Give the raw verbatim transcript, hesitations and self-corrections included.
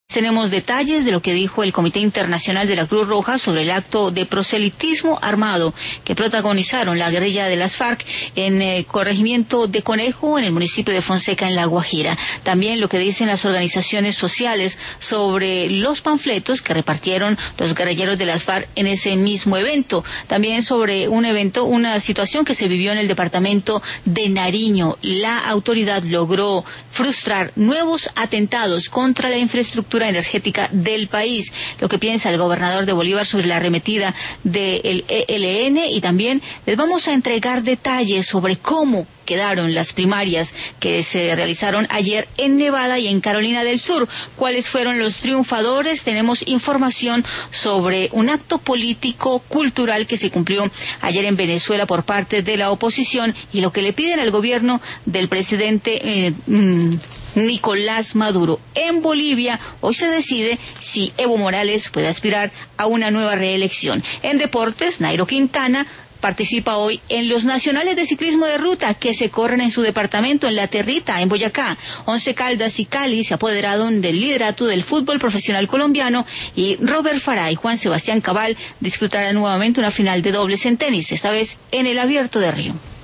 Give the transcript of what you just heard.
Tenemos detalles de lo que dijo el Comité Internacional de la Cruz Roja sobre el acto de proselitismo armado que protagonizaron la guerrilla de las FARC en el corregimiento de Conejo, en el municipio de Fonseca, en La Guajira. También lo que dicen las organizaciones sociales sobre los panfletos que repartieron los guerrilleros de las FARC en ese mismo evento. También sobre un evento, una situación que se vivió en el departamento de Nariño. La autoridad logró frustrar nuevos atentados contra la infraestructura energética del país. Lo que piensa el gobernador de Bolívar sobre la arremetida del E L N, y también les vamos a entregar detalles sobre cómo quedaron las primarias que se realizaron ayer en Nevada y en Carolina del Sur. ¿Cuáles fueron los triunfadores? Tenemos información sobre un acto político cultural que se cumplió ayer en Venezuela por parte de la oposición y lo que le piden al gobierno del presidente eh, mmm, Nicolás Maduro. En Bolivia hoy se decide si Evo Morales puede aspirar a una nueva reelección. En deportes, Nairo Quintana participa hoy en los nacionales de ciclismo de ruta que se corren en su departamento, en La Territa, en Boyacá. Once Caldas y Cali se apoderaron del liderato del fútbol profesional colombiano y Robert Farah y Juan Sebastián Cabal disputarán nuevamente una final de dobles en tenis, esta vez en el Abierto de Río.